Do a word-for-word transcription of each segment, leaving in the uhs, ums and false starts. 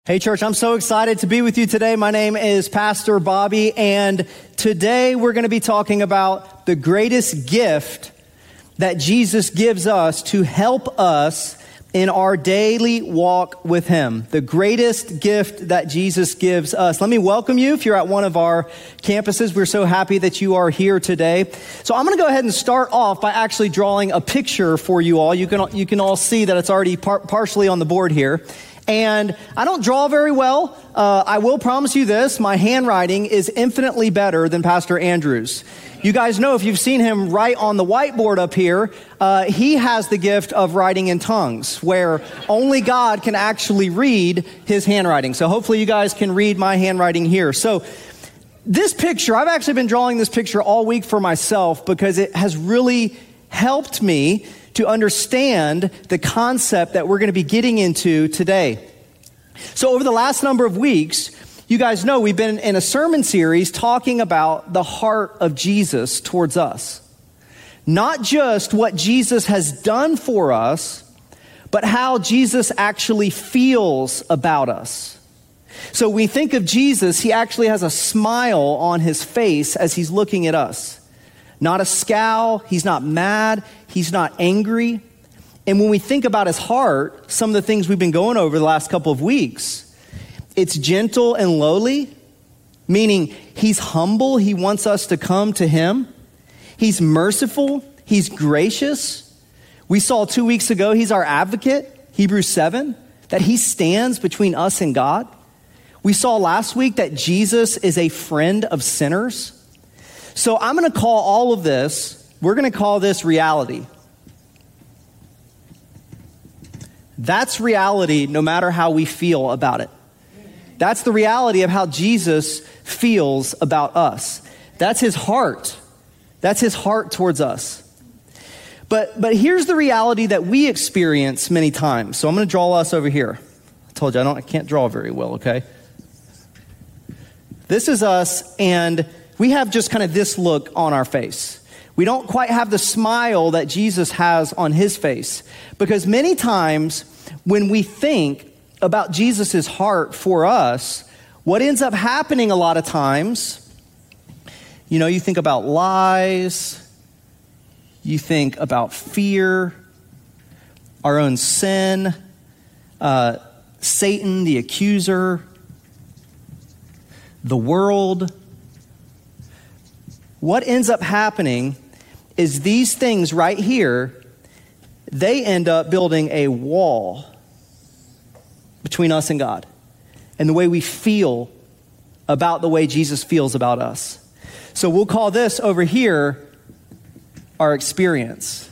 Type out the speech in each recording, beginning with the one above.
Hey church, I'm so excited to be with you today. My name is Pastor Bobby, and today we're going to be talking about the greatest gift that Jesus gives us to help us in our daily walk with Him. The greatest gift that Jesus gives us. Let me welcome you if you're at one of our campuses. We're so happy that you are here today. So I'm going to go ahead and start off by actually drawing a picture for you all. You can, you can all see that it's already par- partially on the board here. And I don't draw very well. Uh, I will promise you this, my handwriting is infinitely better than Pastor Andrew's. You guys know if you've seen him write on the whiteboard up here, uh, he has the gift of writing in tongues, where only God can actually read his handwriting. So hopefully you guys can read my handwriting here. So this picture, I've actually been drawing this picture all week for myself because it has really helped me to understand the concept that we're going to be getting into today. So over the last number of weeks, you guys know we've been in a sermon series talking about the heart of Jesus towards us. Not just what Jesus has done for us, but how Jesus actually feels about us. So we think of Jesus, he actually has a smile on his face as he's looking at us. Not a scowl, he's not mad, he's not angry. And when we think about his heart, some of the things we've been going over the last couple of weeks, it's gentle and lowly, meaning he's humble, he wants us to come to him. He's merciful, he's gracious. We saw two weeks ago, he's our advocate, Hebrews seven, that he stands between us and God. We saw last week that Jesus is a friend of sinners. So I'm going to call all of this, we're going to call this reality. That's reality no matter how we feel about it. That's the reality of how Jesus feels about us. That's his heart. That's his heart towards us. But but here's the reality that we experience many times. So I'm going to draw us over here. I told you I don't I can't draw very well, okay? This is us, and we have just kind of this look on our face. We don't quite have the smile that Jesus has on his face. Because many times when we think about Jesus' heart for us, what ends up happening a lot of times, you know, you think about lies, you think about fear, our own sin, uh, Satan, the accuser, the world. What ends up happening is these things right here, they end up building a wall between us and God and the way we feel about the way Jesus feels about us. So we'll call this over here our experience.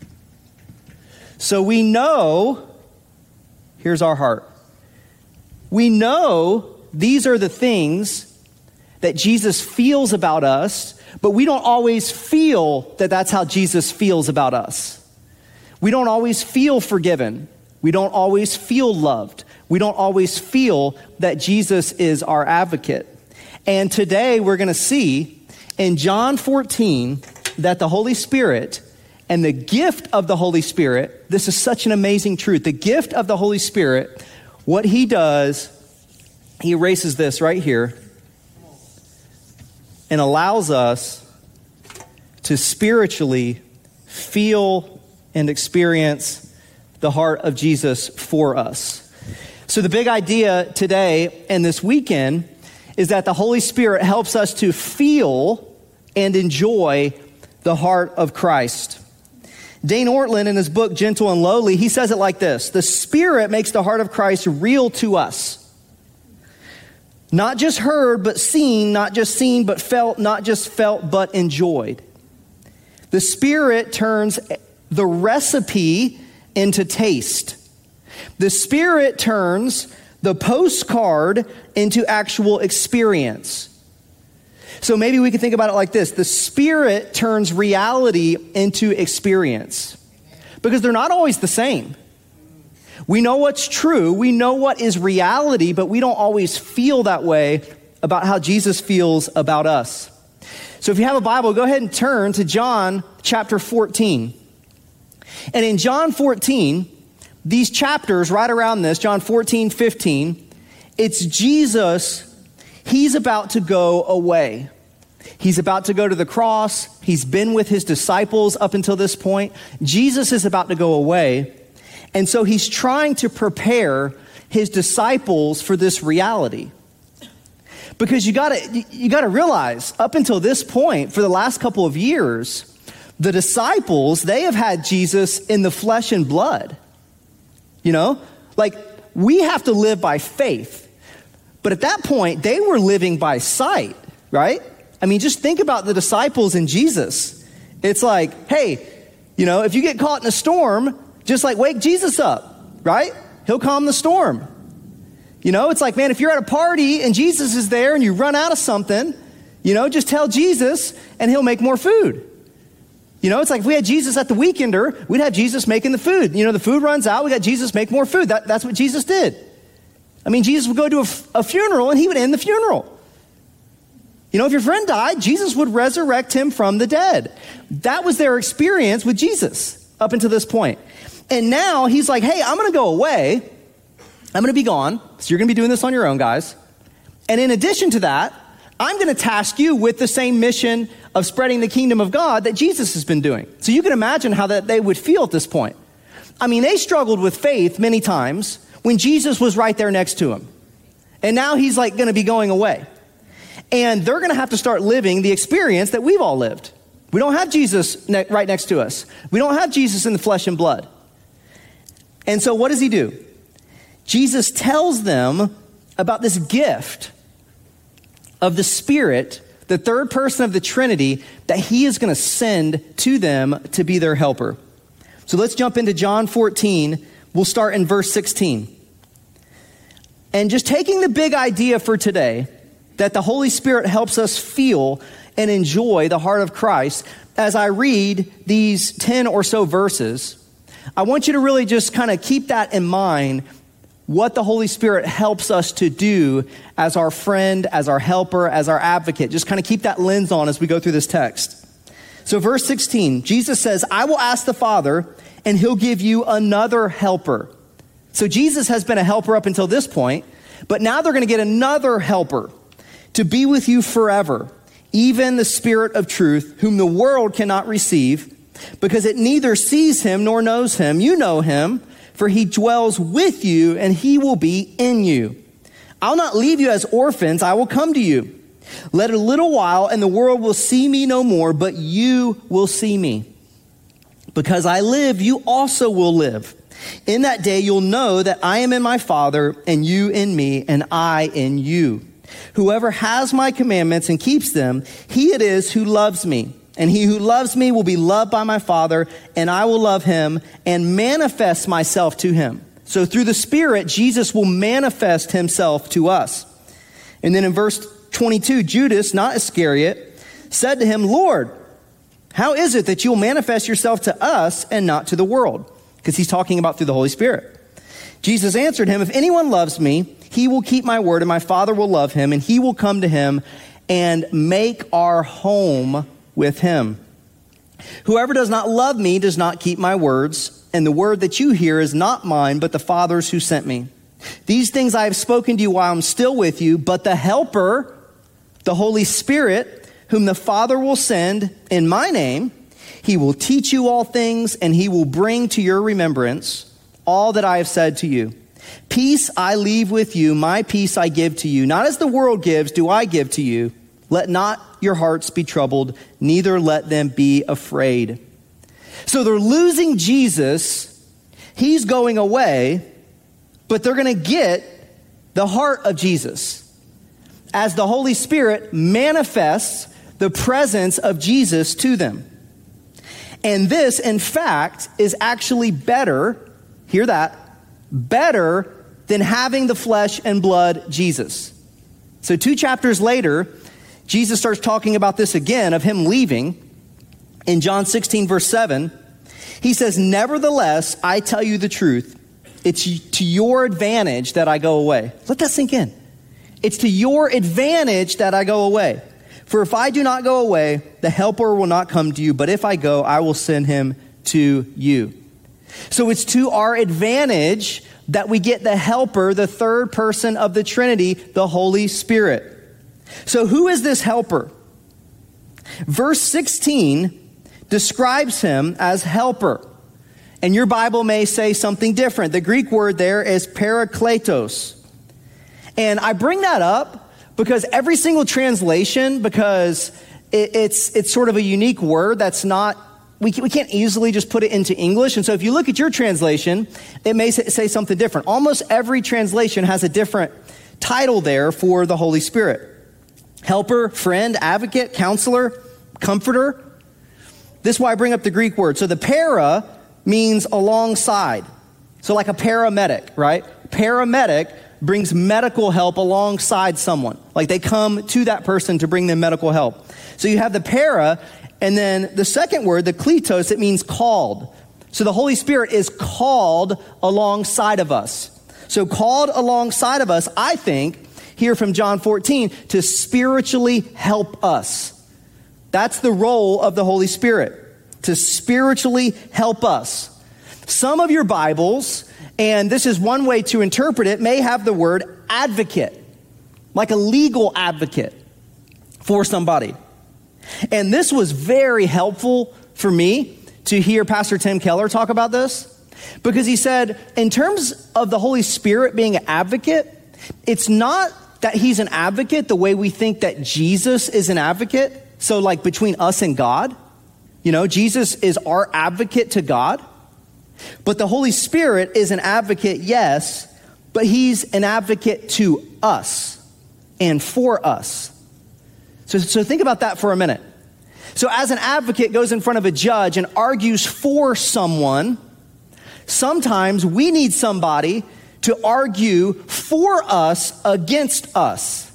So we know, here's our heart. We know these are the things that Jesus feels about us, but we don't always feel that that's how Jesus feels about us. We don't always feel forgiven. We don't always feel loved. We don't always feel that Jesus is our advocate. And today we're going to see in John fourteen that the Holy Spirit and the gift of the Holy Spirit, this is such an amazing truth. The gift of the Holy Spirit, what he does, he erases this right here and allows us to spiritually feel and experience the heart of Jesus for us. So the big idea today and this weekend is that the Holy Spirit helps us to feel and enjoy the heart of Christ. Dane Ortlund, in his book, Gentle and Lowly, he says it like this: the Spirit makes the heart of Christ real to us. Not just heard, but seen, not just seen, but felt, not just felt, but enjoyed. The Spirit turns the recipe into taste. The Spirit turns the postcard into actual experience. So maybe we can think about it like this. The Spirit turns reality into experience. Because they're not always the same. We know what's true, we know what is reality, but we don't always feel that way about how Jesus feels about us. So if you have a Bible, go ahead and turn to John chapter fourteen. And in John fourteen, these chapters right around this, John fourteen, fifteen, It's Jesus. He's about to go away. He's about to go to the cross. He's been with his disciples up until this point. Jesus is about to go away. And so he's trying to prepare his disciples for this reality. Because you gotta, you gotta realize, up until this point, for the last couple of years, the disciples, they have had Jesus in the flesh and blood. You know, like we have to live by faith. But at that point, they were living by sight, right? I mean, just think about the disciples and Jesus. It's like, hey, you know, if you get caught in a storm, just like wake Jesus up, right? He'll calm the storm. You know, it's like, man, if you're at a party and Jesus is there and you run out of something, you know, just tell Jesus and he'll make more food. You know, it's like if we had Jesus at the Weekender, we'd have Jesus making the food. You know, the food runs out, we got Jesus make more food. That, that's what Jesus did. I mean, Jesus would go to a, a funeral and he would end the funeral. You know, if your friend died, Jesus would resurrect him from the dead. That was their experience with Jesus up until this point. And now he's like, hey, I'm going to go away. I'm going to be gone. So you're going to be doing this on your own, guys. And in addition to that, I'm going to task you with the same mission of spreading the kingdom of God that Jesus has been doing. So you can imagine how that they would feel at this point. I mean, they struggled with faith many times when Jesus was right there next to him. And now he's like going to be going away. And they're going to have to start living the experience that we've all lived. We don't have Jesus ne- right next to us. We don't have Jesus in the flesh and blood. And so what does he do? Jesus tells them about this gift of the Spirit, the third person of the Trinity, that he is going to send to them to be their helper. So let's jump into John fourteen. We'll start in verse sixteen. And just taking the big idea for today, that the Holy Spirit helps us feel and enjoy the heart of Christ, as I read these ten or so verses, I want you to really just kind of keep that in mind, what the Holy Spirit helps us to do as our friend, as our helper, as our advocate. Just kind of keep that lens on as we go through this text. So verse sixteen, Jesus says, I will ask the Father, and he'll give you another helper. So Jesus has been a helper up until this point, but now they're going to get another helper to be with you forever, even the Spirit of truth, whom the world cannot receive, because it neither sees him nor knows him. You know him, for he dwells with you, and he will be in you. I'll not leave you as orphans. I will come to you. Let a little while, and the world will see me no more, but you will see me. Because I live, you also will live. In that day, you'll know that I am in my Father, and you in me, and I in you. Whoever has my commandments and keeps them, he it is who loves me. And he who loves me will be loved by my Father, and I will love him and manifest myself to him. So through the Spirit, Jesus will manifest himself to us. And then in verse twenty-two, Judas, not Iscariot, said to him, Lord, how is it that you'll manifest yourself to us and not to the world? Because he's talking about through the Holy Spirit. Jesus answered him, if anyone loves me, he will keep my word, and my Father will love him, and he will come to him and make our home with him. Whoever does not love me does not keep my words, and the word that you hear is not mine, but the Father's who sent me. These things I have spoken to you while I'm still with you, but the Helper, the Holy Spirit, whom the Father will send in my name, he will teach you all things, and he will bring to your remembrance all that I have said to you. Peace I leave with you, my peace I give to you. Not as the world gives, do I give to you. Let not your hearts be troubled, neither let them be afraid. So they're losing Jesus. He's going away, but they're going to get the heart of Jesus as the Holy Spirit manifests the presence of Jesus to them. And this, in fact, is actually better, hear that, better than having the flesh and blood Jesus. So two chapters later, Jesus starts talking about this again, of him leaving. In John sixteen, verse seven, he says, nevertheless, I tell you the truth. It's to your advantage that I go away. Let that sink in. It's to your advantage that I go away. For if I do not go away, the helper will not come to you. But if I go, I will send him to you. So it's to our advantage that we get the helper, the third person of the Trinity, the Holy Spirit. So who is this helper? Verse sixteen describes him as helper. And your Bible may say something different. The Greek word there is parakletos. And I bring that up because every single translation, because it, it's it's sort of a unique word that's not, we, we can't easily just put it into English. And so if you look at your translation, it may say, say something different. Almost every translation has a different title there for the Holy Spirit. Helper, friend, advocate, counselor, comforter. This is why I bring up the Greek word. So the para means alongside. So like a paramedic, right? Paramedic brings medical help alongside someone. Like they come to that person to bring them medical help. So you have the para, and then the second word, the kletos, it means called. So the Holy Spirit is called alongside of us. So called alongside of us, I think, here from John fourteen, to spiritually help us. That's the role of the Holy Spirit, to spiritually help us. Some of your Bibles, and this is one way to interpret it, may have the word advocate, like a legal advocate for somebody. And this was very helpful for me to hear Pastor Tim Keller talk about this, because he said, in terms of the Holy Spirit being an advocate, it's not that he's an advocate the way we think that Jesus is an advocate. So like between us and God, you know, Jesus is our advocate to God. But the Holy Spirit is an advocate, yes, but he's an advocate to us and for us. So, so think about that for a minute. So as an advocate goes in front of a judge and argues for someone, sometimes we need somebody to argue for us against us.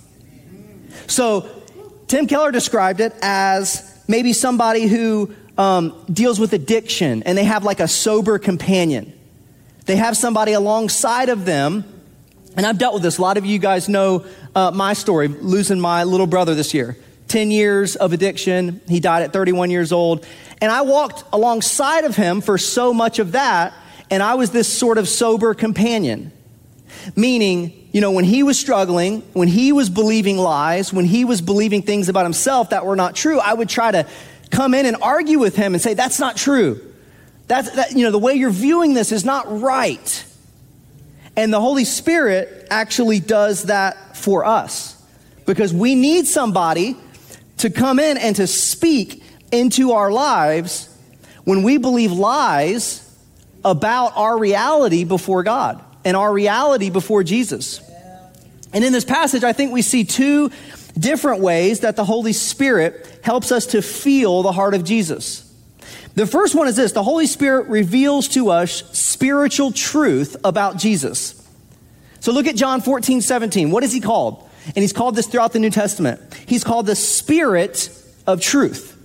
So Tim Keller described it as maybe somebody who um, deals with addiction and they have like a sober companion. They have somebody alongside of them. And I've dealt with this. A lot of you guys know uh, my story, losing my little brother this year. ten years of addiction. He died at thirty-one years old. And I walked alongside of him for so much of that. And I was this sort of sober companion. Meaning, you know, when he was struggling, when he was believing lies, when he was believing things about himself that were not true, I would try to come in and argue with him and say, that's not true. That's, that, you know, the way you're viewing this is not right. And the Holy Spirit actually does that for us, because we need somebody to come in and to speak into our lives when we believe lies about our reality before God and our reality before Jesus. And in this passage, I think we see two different ways that the Holy Spirit helps us to feel the heart of Jesus. The first one is this: the Holy Spirit reveals to us spiritual truth about Jesus. So look at John fourteen, seventeen. What is he called? And he's called this throughout the New Testament. He's called the Spirit of truth.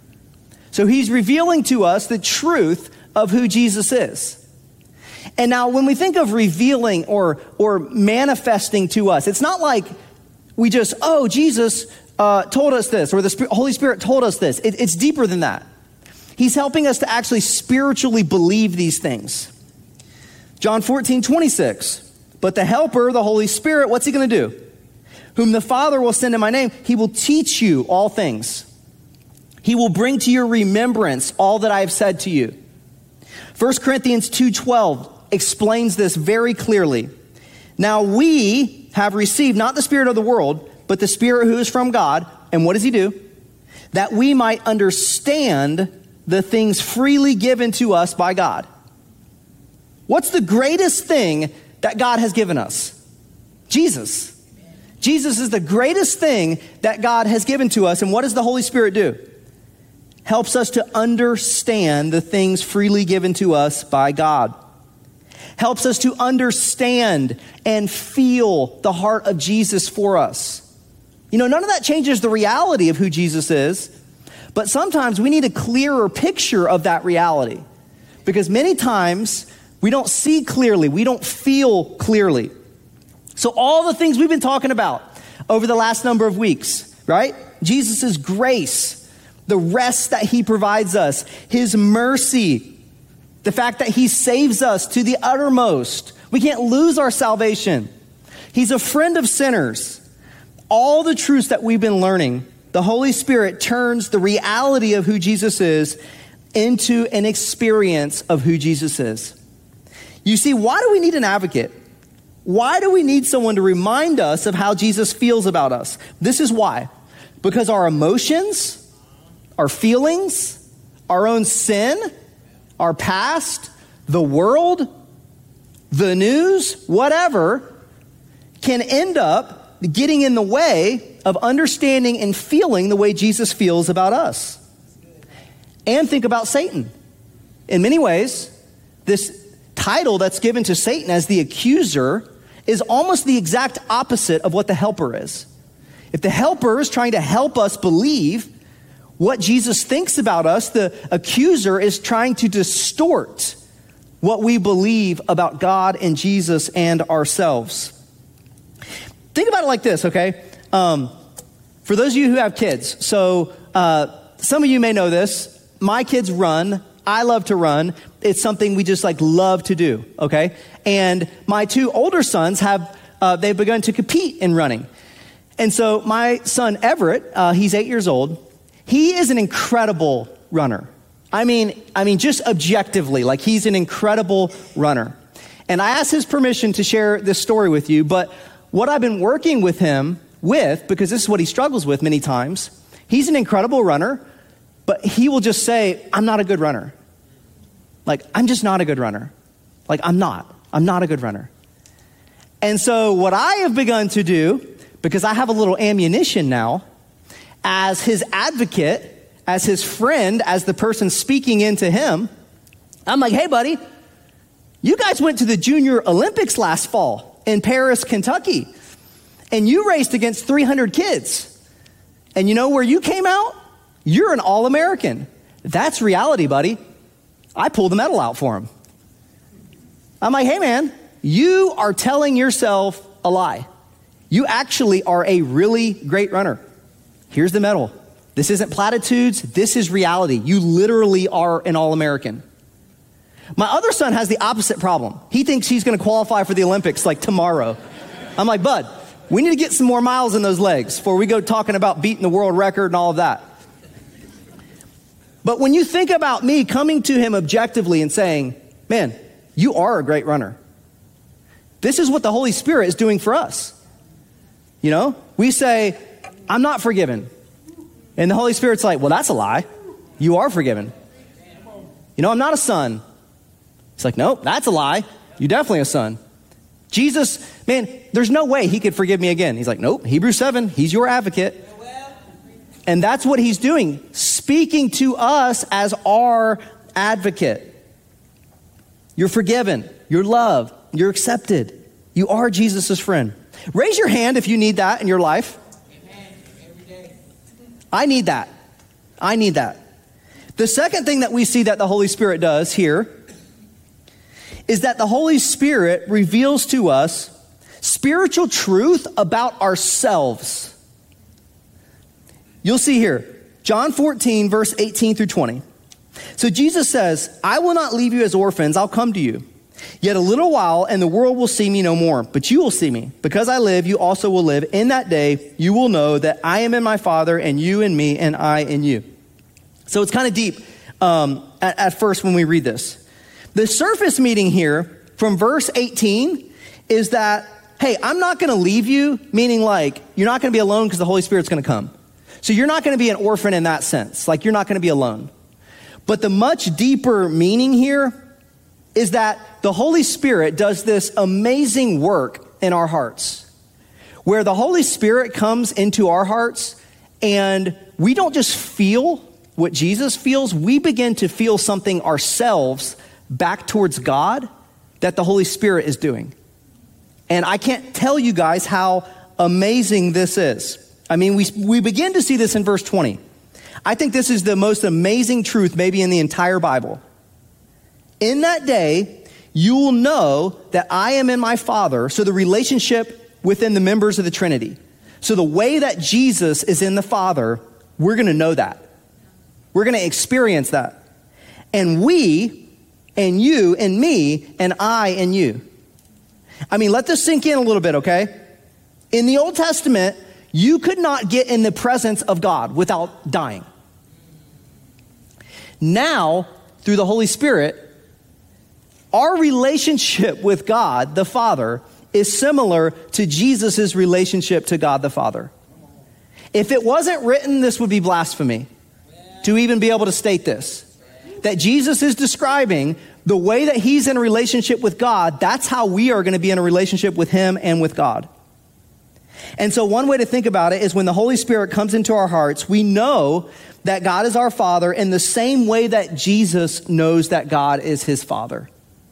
So he's revealing to us the truth of who Jesus is. And now when we think of revealing or, or manifesting to us, it's not like we just, oh, Jesus uh, told us this, or the Sp- Holy Spirit told us this. It, it's deeper than that. He's helping us to actually spiritually believe these things. John fourteen, twenty-six. But the Helper, the Holy Spirit, what's he going to do? Whom the Father will send in my name, he will teach you all things. He will bring to your remembrance all that I have said to you. First Corinthians two twelve explains this very clearly. Now we have received not the spirit of the world, but the Spirit who is from God. And what does he do? That we might understand the things freely given to us by God. What's the greatest thing that God has given us? Jesus. Jesus is the greatest thing that God has given to us. And what does the Holy Spirit do? Helps us to understand the things freely given to us by God. Helps us to understand and feel the heart of Jesus for us. You know, none of that changes the reality of who Jesus is, but sometimes we need a clearer picture of that reality, because many times we don't see clearly, we don't feel clearly. So all the things we've been talking about over the last number of weeks, right? Jesus' grace, the rest that he provides us, his mercy, The fact that he saves us to the uttermost. We can't lose our salvation. He's a friend of sinners. All the truths that we've been learning, the Holy Spirit turns the reality of who Jesus is into an experience of who Jesus is. You see, why do we need an advocate? Why do we need someone to remind us of how Jesus feels about us? This is why. Because our emotions, our feelings, our own sin, our past, the world, the news, whatever, can end up getting in the way of understanding and feeling the way Jesus feels about us. And think about Satan. In many ways, this title that's given to Satan as the accuser is almost the exact opposite of what the helper is. If the helper is trying to help us believe what Jesus thinks about us, the accuser is trying to distort what we believe about God and Jesus and ourselves. Think about it like this, okay? Um, for those of you who have kids, so uh, some of you may know this. My kids run. I love to run. It's something we just like love to do, okay? And my two older sons have, uh, they've begun to compete in running. And so my son Everett, uh, he's eight years old. He is an incredible runner. I mean, I mean, just objectively, like he's an incredible runner. And I asked his permission to share this story with you, but what I've been working with him with, because this is what he struggles with many times, he's an incredible runner, but he will just say, I'm not a good runner. Like, I'm just not a good runner. Like, I'm not. I'm not a good runner. And so what I have begun to do, because I have a little ammunition now, as his advocate, as his friend, as the person speaking into him, I'm like, hey, buddy, you guys went to the Junior Olympics last fall in Paris, Kentucky, and you raced against three hundred kids. And you know where you came out? You're an All-American. That's reality, buddy. I pulled the medal out for him. I'm like, hey, man, you are telling yourself a lie. You actually are a really great runner. Here's the medal. This isn't platitudes. This is reality. You literally are an All-American. My other son has the opposite problem. He thinks he's going to qualify for the Olympics like tomorrow. I'm like, bud, we need to get some more miles in those legs before we go talking about beating the world record and all of that. But when you think about me coming to him objectively and saying, man, you are a great runner. This is what the Holy Spirit is doing for us. You know, we say, I'm not forgiven. And the Holy Spirit's like, well, that's a lie. You are forgiven. You know, I'm not a son. It's like, nope, that's a lie. You're definitely a son. Jesus, man, there's no way he could forgive me again. He's like, nope, Hebrews seven, he's your advocate. And that's what he's doing, speaking to us as our advocate. You're forgiven. You're loved. You're accepted. You are Jesus' friend. Raise your hand if you need that in your life. Amen. Every day. I need that. I need that. The second thing that we see that the Holy Spirit does here is that the Holy Spirit reveals to us spiritual truth about ourselves. You'll see here, John fourteen, verse eighteen through twenty. So Jesus says, I will not leave you as orphans, I'll come to you. Yet a little while, and the world will see me no more, but you will see me. Because I live, you also will live. In that day, you will know that I am in my Father, and you in me, and I in you. So it's kind of deep um, at, at first when we read this. The surface meaning here from verse eighteen is that, hey, I'm not going to leave you, meaning like you're not going to be alone because the Holy Spirit's going to come. So you're not going to be an orphan in that sense. Like you're not going to be alone. But the much deeper meaning here is that the Holy Spirit does this amazing work in our hearts, where the Holy Spirit comes into our hearts and we don't just feel what Jesus feels, we begin to feel something ourselves back towards God that the Holy Spirit is doing. And I can't tell you guys how amazing this is. I mean, we we begin to see this in verse twenty. I think this is the most amazing truth maybe in the entire Bible. In that day, you will know that I am in my Father. So the relationship within the members of the Trinity. So the way that Jesus is in the Father, we're going to know that. We're going to experience that. And we and you and me, and I and you. I mean, let this sink in a little bit, okay? In the Old Testament, you could not get in the presence of God without dying. Now, through the Holy Spirit, our relationship with God, the Father, is similar to Jesus' relationship to God the Father. If it wasn't written, this would be blasphemy to even be able to state this. That Jesus is describing the way that he's in a relationship with God, that's how we are going to be in a relationship with him and with God. And so one way to think about it is when the Holy Spirit comes into our hearts, we know that God is our Father in the same way that Jesus knows that God is his Father.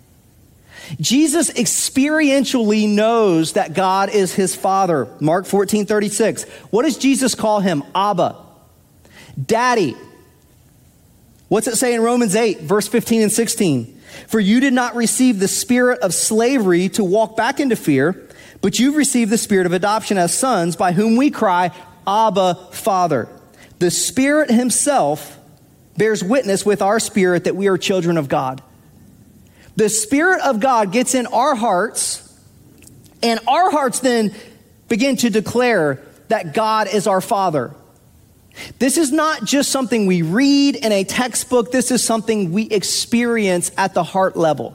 Jesus experientially knows that God is his Father. Mark fourteen thirty-six. What does Jesus call him? Abba. Daddy. What's it say in Romans eight, verse fifteen and sixteen? For you did not receive the spirit of slavery to walk back into fear, but you've received the spirit of adoption as sons, by whom we cry, Abba, Father. The Spirit himself bears witness with our spirit that we are children of God. The Spirit of God gets in our hearts, and our hearts then begin to declare that God is our Father. This is not just something we read in a textbook. This is something we experience at the heart level.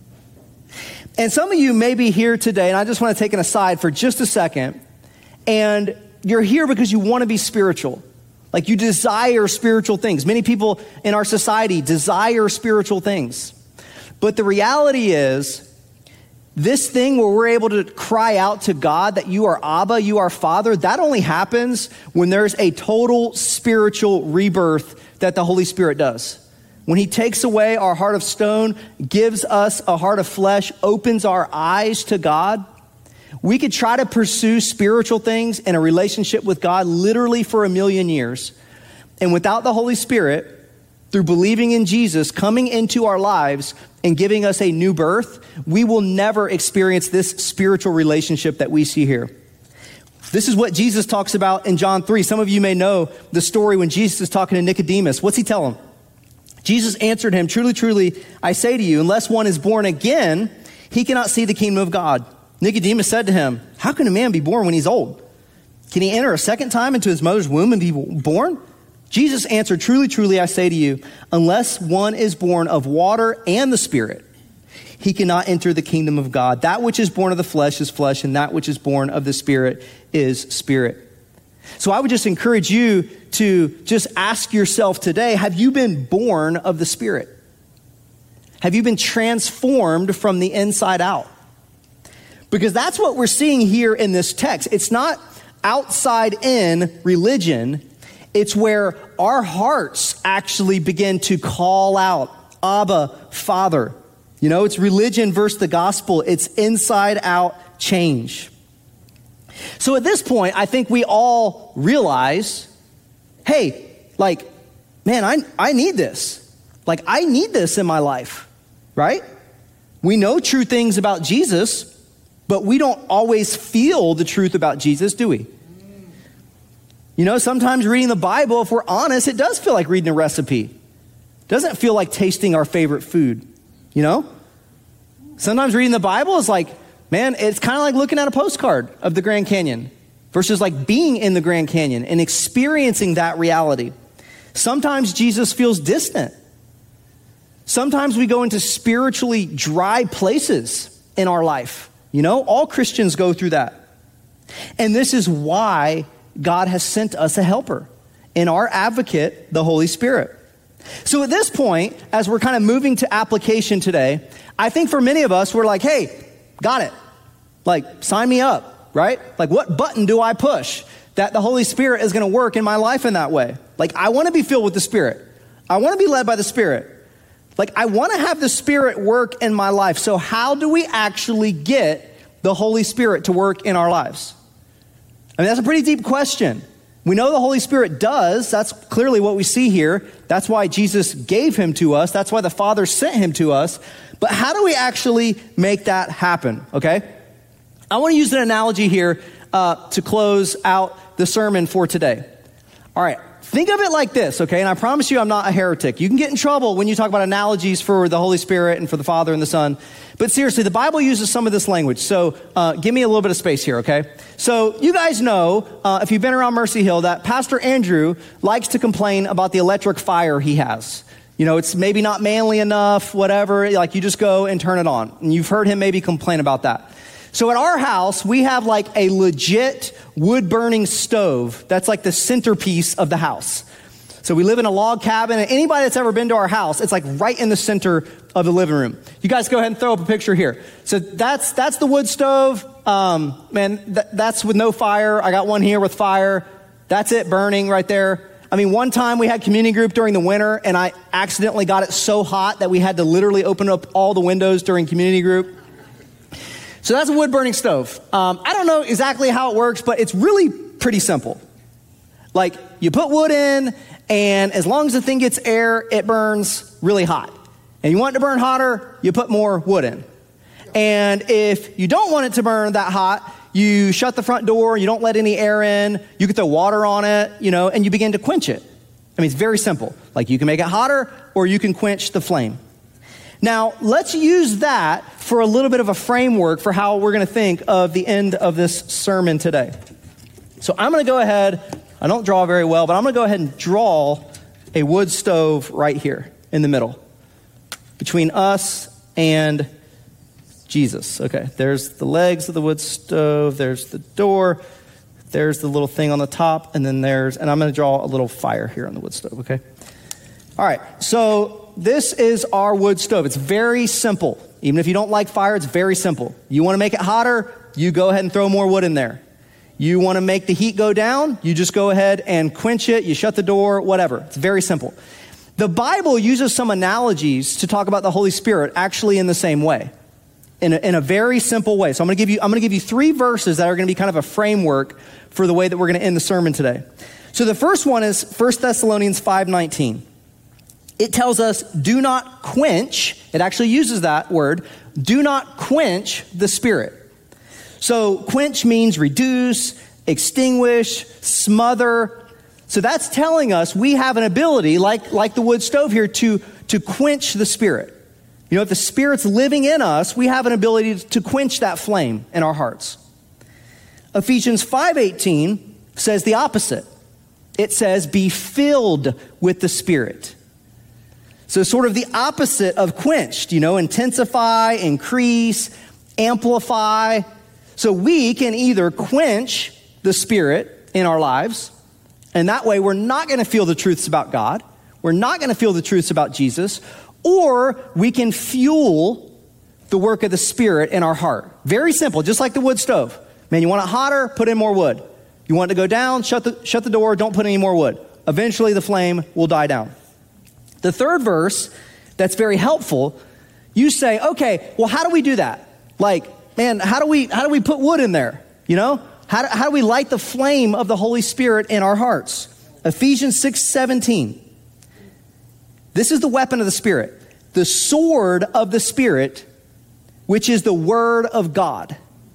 And some of you may be here today, and I just want to take an aside for just a second, and you're here because you want to be spiritual. Like you desire spiritual things. Many people in our society desire spiritual things. But the reality is, this thing where we're able to cry out to God that you are Abba, you are Father, that only happens when there's a total spiritual rebirth that the Holy Spirit does. When he takes away our heart of stone, gives us a heart of flesh, opens our eyes to God. We could try to pursue spiritual things and a relationship with God literally for a million years. And without the Holy Spirit, through believing in Jesus, coming into our lives and giving us a new birth, we will never experience this spiritual relationship that we see here. This is what Jesus talks about in John three. Some of you may know the story when Jesus is talking to Nicodemus. What's he tell him? Jesus answered him, truly, truly, I say to you, unless one is born again, he cannot see the kingdom of God. Nicodemus said to him, how can a man be born when he's old? Can he enter a second time into his mother's womb and be born? Jesus answered, truly, truly, I say to you, unless one is born of water and the Spirit, he cannot enter the kingdom of God. That which is born of the flesh is flesh, and that which is born of the Spirit is spirit. So I would just encourage you to just ask yourself today, have you been born of the Spirit? Have you been transformed from the inside out? Because that's what we're seeing here in this text. It's not outside in religion. It's where our hearts actually begin to call out, Abba, Father. You know, it's religion versus the gospel. It's inside out change. So at this point, I think we all realize, hey, like, man, I, I need this. Like, I need this in my life, right? We know true things about Jesus, but we don't always feel the truth about Jesus, do we? You know, sometimes reading the Bible, if we're honest, it does feel like reading a recipe. It doesn't feel like tasting our favorite food, you know? Sometimes reading the Bible is like, man, it's kind of like looking at a postcard of the Grand Canyon versus like being in the Grand Canyon and experiencing that reality. Sometimes Jesus feels distant. Sometimes we go into spiritually dry places in our life. You know, all Christians go through that. And this is why God has sent us a helper in our advocate, the Holy Spirit. So at this point, as we're kind of moving to application today, I think for many of us, we're like, hey, got it. Like, sign me up, right? Like, what button do I push that the Holy Spirit is going to work in my life in that way? Like, I want to be filled with the Spirit. I want to be led by the Spirit. Like, I want to have the Spirit work in my life. So how do we actually get the Holy Spirit to work in our lives? I mean, that's a pretty deep question. We know the Holy Spirit does. That's clearly what we see here. That's why Jesus gave him to us. That's why the Father sent him to us. But how do we actually make that happen, okay? I want to use an analogy here uh, to close out the sermon for today. All right, think of it like this, okay? And I promise you I'm not a heretic. You can get in trouble when you talk about analogies for the Holy Spirit and for the Father and the Son. But seriously, the Bible uses some of this language. So uh, give me a little bit of space here, okay? So you guys know, uh, if you've been around Mercy Hill, that Pastor Andrew likes to complain about the electric fire he has. You know, it's maybe not manly enough, whatever. Like, you just go and turn it on. And you've heard him maybe complain about that. So at our house, we have like a legit wood-burning stove. That's like the centerpiece of the house. So we live in a log cabin, and anybody that's ever been to our house, it's like right in the center of the living room. You guys go ahead and throw up a picture here. So that's that's the wood stove. Um, man, th- that's with no fire. I got one here with fire. That's it burning right there. I mean, one time we had community group during the winter, and I accidentally got it so hot that we had to literally open up all the windows during community group. So that's a wood-burning stove. Um, I don't know exactly how it works, but it's really pretty simple. Like, you put wood in, and as long as the thing gets air, it burns really hot. And you want it to burn hotter, you put more wood in. And if you don't want it to burn that hot, you shut the front door, you don't let any air in, you can throw water on it, you know, and you begin to quench it. I mean, it's very simple. Like, you can make it hotter, or you can quench the flame. Now, let's use that for a little bit of a framework for how we're going to think of the end of this sermon today. So I'm going to go ahead, I don't draw very well, but I'm going to go ahead and draw a wood stove right here in the middle between us and Jesus. Okay, there's the legs of the wood stove, there's the door, there's the little thing on the top, and then there's, and I'm going to draw a little fire here on the wood stove, okay? All right, so this is our wood stove. It's very simple. Even if you don't like fire, it's very simple. You want to make it hotter, you go ahead and throw more wood in there. You want to make the heat go down, you just go ahead and quench it, you shut the door, whatever. It's very simple. The Bible uses some analogies to talk about the Holy Spirit actually in the same way, in a, in a very simple way. So I'm going to give you, I'm going to give you three verses that are going to be kind of a framework for the way that we're going to end the sermon today. So the first one is First Thessalonians five nineteen. It tells us, do not quench, it actually uses that word, do not quench the Spirit. So quench means reduce, extinguish, smother. So that's telling us we have an ability, like, like the wood stove here, to, to quench the Spirit. You know, if the Spirit's living in us, we have an ability to quench that flame in our hearts. Ephesians five eighteen says the opposite. It says, be filled with the Spirit. So sort of the opposite of quenched, you know, intensify, increase, amplify. So we can either quench the Spirit in our lives, and that way we're not going to feel the truths about God. We're not going to feel the truths about Jesus. Or we can fuel the work of the Spirit in our heart. Very simple, just like the wood stove. Man, you want it hotter, put in more wood. You want it to go down, shut the, shut the door, don't put any more wood. Eventually the flame will die down. The third verse that's very helpful, you say, okay, well, how do we do that? Like, man, how do we how do we put wood in there? You know, how do, how do we light the flame of the Holy Spirit in our hearts? Ephesians six seventeen. This is the weapon of the Spirit, the sword of the Spirit, which is the word of God.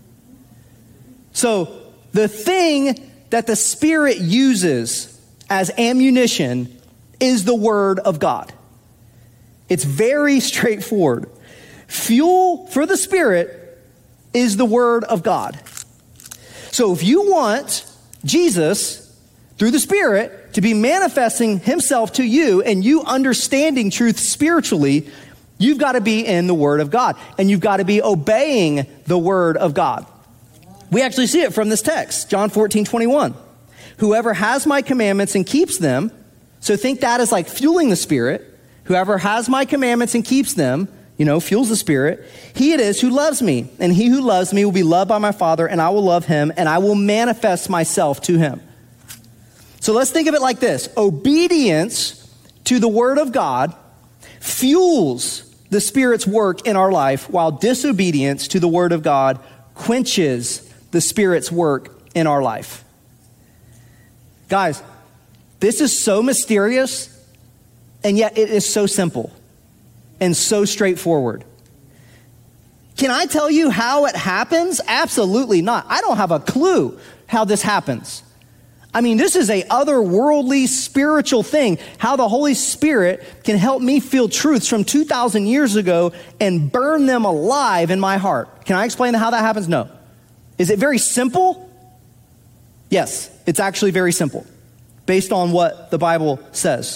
So the thing that the Spirit uses as ammunition is the word of God. It's very straightforward. Fuel for the Spirit is the word of God. So if you want Jesus, through the Spirit, to be manifesting himself to you and you understanding truth spiritually, you've got to be in the word of God. And you've got to be obeying the word of God. We actually see it from this text, John fourteen twenty-one. Whoever has my commandments and keeps them, so think that as like fueling the Spirit. Whoever has my commandments and keeps them, you know, fuels the Spirit. He it is who loves me, and he who loves me will be loved by my Father, and I will love him, and I will manifest myself to him. So let's think of it like this. Obedience to the word of God fuels the Spirit's work in our life, while disobedience to the word of God quenches the Spirit's work in our life. Guys, this is so mysterious, and yet it is so simple and so straightforward. Can I tell you how it happens? Absolutely not. I don't have a clue how this happens. I mean, this is a otherworldly spiritual thing, how the Holy Spirit can help me feel truths from two thousand years ago and burn them alive in my heart. Can I explain how that happens? No. Is it very simple? Yes, it's actually very simple, based on what the Bible says.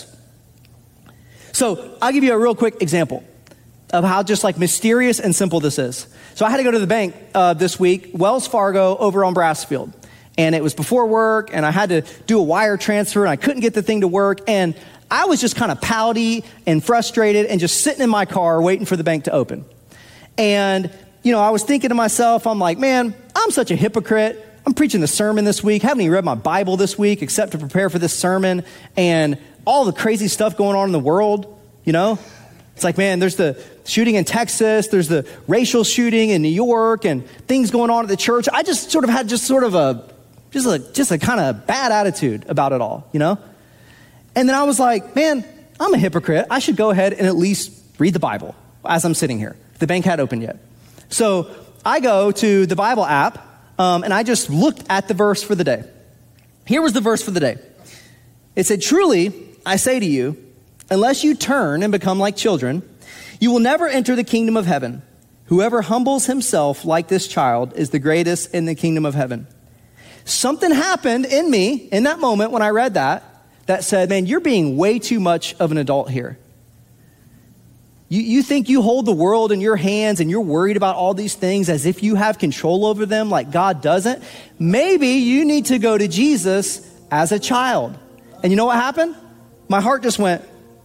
So I'll give you a real quick example of how just like mysterious and simple this is. So I had to go to the bank uh, this week, Wells Fargo over on Brassfield. And it was before work, and I had to do a wire transfer, and I couldn't get the thing to work. And I was just kind of pouty and frustrated and just sitting in my car waiting for the bank to open. And, you know, I was thinking to myself, I'm like, man, I'm such a hypocrite. I'm preaching the sermon this week. Haven't even read my Bible this week except to prepare for this sermon. And all the crazy stuff going on in the world, you know? It's like, man, there's the shooting in Texas. There's the racial shooting in New York and things going on at the church. I just sort of had just sort of a... Just a, just a kind of bad attitude about it all, you know? And then I was like, man, I'm a hypocrite. I should go ahead and at least read the Bible as I'm sitting here. The bank hadn't opened yet. So I go to the Bible app, um, and I just looked at the verse for the day. Here was the verse for the day. It said, truly, I say to you, unless you turn and become like children, you will never enter the kingdom of heaven. Whoever humbles himself like this child is the greatest in the kingdom of heaven. Something happened in me in that moment when I read that, that said, man, you're being way too much of an adult here. You, you think you hold the world in your hands and you're worried about all these things as if you have control over them like God doesn't. Maybe you need to go to Jesus as a child. And you know what happened? My heart just went,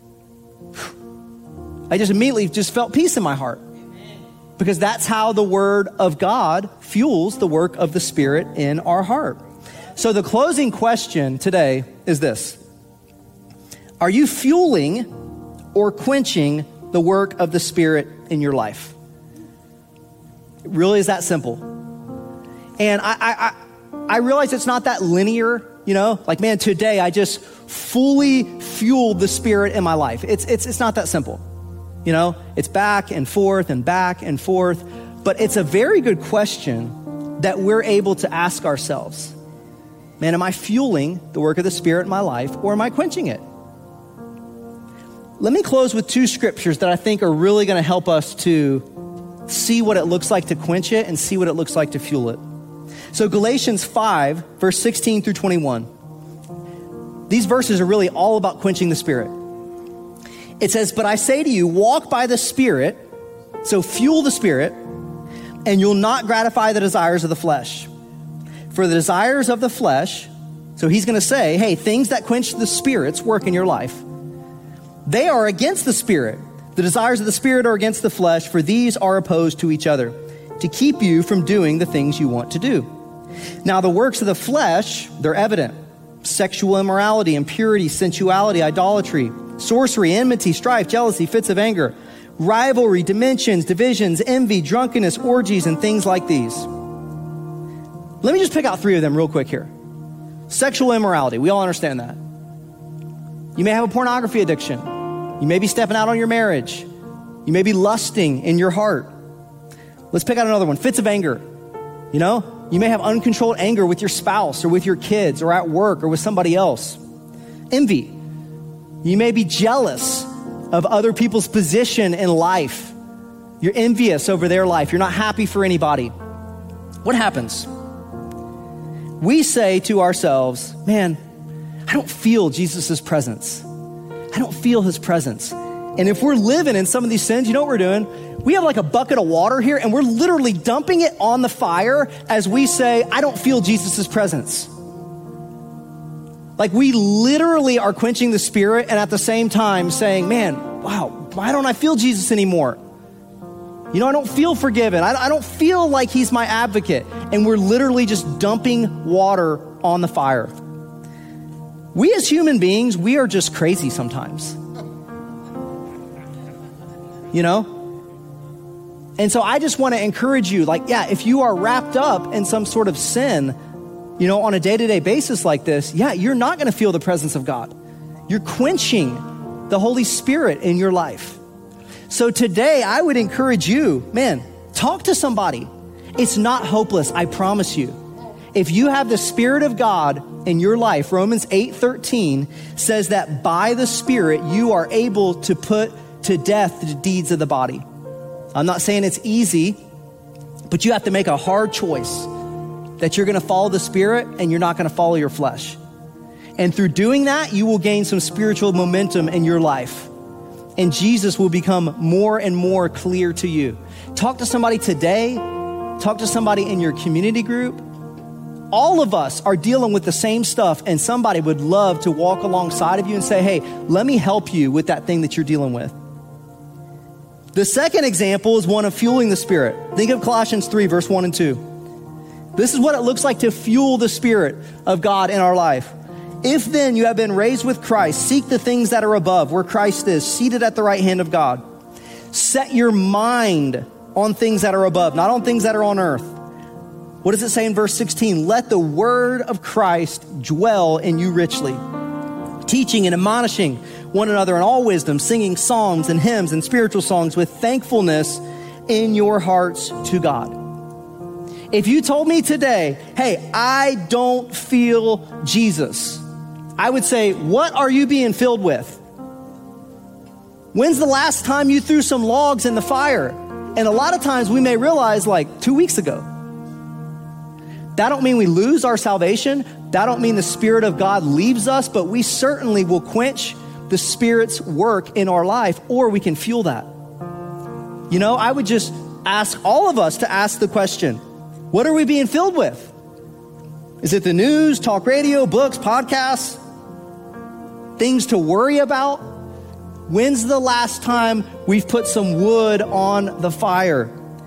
I just immediately just felt peace in my heart. Because that's how the word of God fuels the work of the Spirit in our heart. So the closing question today is this. Are you fueling or quenching the work of the Spirit in your life? It really is that simple. And I, I, I, I realize it's not that linear, you know, like, man, today I just fully fueled the Spirit in my life. It's, it's, it's not that simple. You know, it's back and forth and back and forth, but it's a very good question that we're able to ask ourselves. Man, am I fueling the work of the Spirit in my life, or am I quenching it? Let me close with two scriptures that I think are really going to help us to see what it looks like to quench it and see what it looks like to fuel it. So Galatians five, verse sixteen through twenty-one. These verses are really all about quenching the Spirit. It says, but I say to you, walk by the Spirit, so fuel the Spirit, and you'll not gratify the desires of the flesh. For the desires of the flesh, so he's going to say, hey, things that quench the Spirit's work in your life, they are against the Spirit. The desires of the Spirit are against the flesh, for these are opposed to each other, to keep you from doing the things you want to do. Now the works of the flesh, they're evident. Sexual immorality, impurity, sensuality, idolatry, sorcery, enmity, strife, jealousy, fits of anger, rivalry, dimensions, divisions, envy, drunkenness, orgies, and things like these. Let me just pick out three of them real quick here. Sexual immorality, we all understand that. You may have a pornography addiction. You may be stepping out on your marriage. You may be lusting in your heart. Let's pick out another one. Fits of anger. You know, you may have uncontrolled anger with your spouse or with your kids or at work or with somebody else. Envy. You may be jealous of other people's position in life. You're envious over their life. You're not happy for anybody. What happens? We say to ourselves, man, I don't feel Jesus' presence. I don't feel his presence. And if we're living in some of these sins, you know what we're doing? We have like a bucket of water here and we're literally dumping it on the fire as we say, I don't feel Jesus' presence. Like we literally are quenching the Spirit and at the same time saying, man, wow, why don't I feel Jesus anymore? You know, I don't feel forgiven. I, I don't feel like he's my advocate. And we're literally just dumping water on the fire. We as human beings, we are just crazy sometimes. You know? And so I just want to encourage you, like, yeah, if you are wrapped up in some sort of sin, you know, on a day-to-day basis like this, yeah, you're not going to feel the presence of God. You're quenching the Holy Spirit in your life. So today, I would encourage you, man, talk to somebody. It's not hopeless, I promise you. If you have the Spirit of God in your life, Romans eight thirteen says that by the Spirit, you are able to put to death the deeds of the body. I'm not saying it's easy, but you have to make a hard choice that you're going to follow the Spirit and you're not going to follow your flesh. And through doing that, you will gain some spiritual momentum in your life. And Jesus will become more and more clear to you. Talk to somebody today. Talk to somebody in your community group. All of us are dealing with the same stuff, and somebody would love to walk alongside of you and say, hey, let me help you with that thing that you're dealing with. The second example is one of fueling the Spirit. Think of Colossians three, verse one and two. This is what it looks like to fuel the Spirit of God in our life. If then you have been raised with Christ, seek the things that are above, where Christ is, seated at the right hand of God. Set your mind on things that are above, not on things that are on earth. What does it say in verse sixteen? Let the word of Christ dwell in you richly, teaching and admonishing one another in all wisdom, singing psalms and hymns and spiritual songs with thankfulness in your hearts to God. If you told me today, hey, I don't feel Jesus, I would say, what are you being filled with? When's the last time you threw some logs in the fire? And a lot of times we may realize like two weeks ago. That don't mean we lose our salvation. That don't mean the Spirit of God leaves us, but we certainly will quench the Spirit's work in our life, or we can fuel that. You know, I would just ask all of us to ask the question, what are we being filled with? Is it the news, talk radio, books, podcasts, things to worry about? When's the last time we've put some wood on the fire?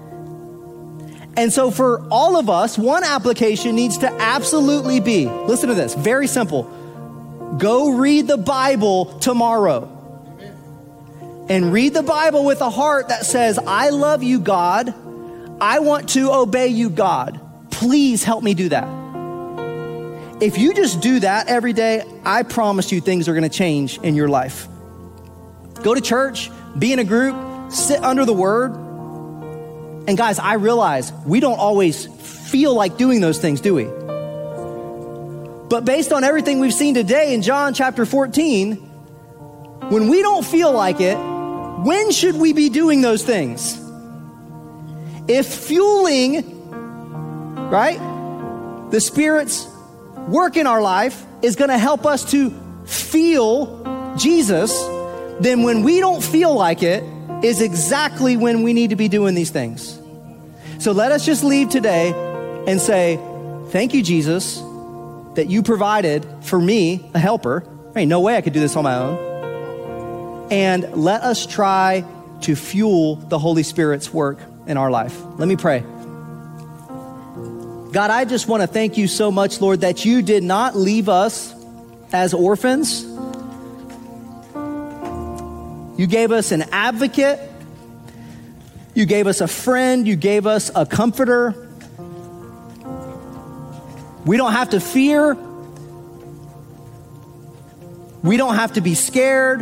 And so for all of us, one application needs to absolutely be, listen to this, very simple. Go read the Bible tomorrow. And read the Bible with a heart that says, I love you, God. I want to obey you, God. Please help me do that. If you just do that every day, I promise you things are going to change in your life. Go to church, be in a group, sit under the word. And guys, I realize we don't always feel like doing those things, do we? But based on everything we've seen today in John chapter fourteen, when we don't feel like it, when should we be doing those things? If fueling, right, the Spirit's work in our life is going to help us to feel Jesus, then when we don't feel like it is exactly when we need to be doing these things. So let us just leave today and say, thank you, Jesus, that you provided for me a helper. There ain't no way I could do this on my own. And let us try to fuel the Holy Spirit's work in our life. Let me pray. God, I just want to thank you so much, Lord, that you did not leave us as orphans. You gave us an advocate. You gave us a friend. You gave us a comforter. We don't have to fear. We don't have to be scared.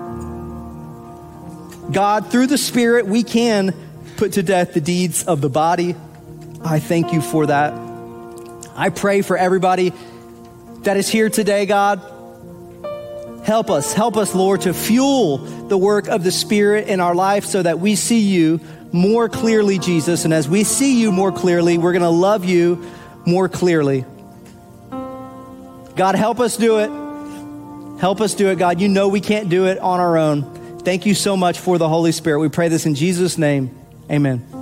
God, through the Spirit, we can put to death the deeds of the body. I thank you for that. I pray for everybody that is here today, God. Help us, help us, Lord, to fuel the work of the Spirit in our life so that we see you more clearly, Jesus. And as we see you more clearly, we're going to love you more clearly. God, help us do it. Help us do it, God. You know we can't do it on our own. Thank you so much for the Holy Spirit. We pray this in Jesus' name. Amen.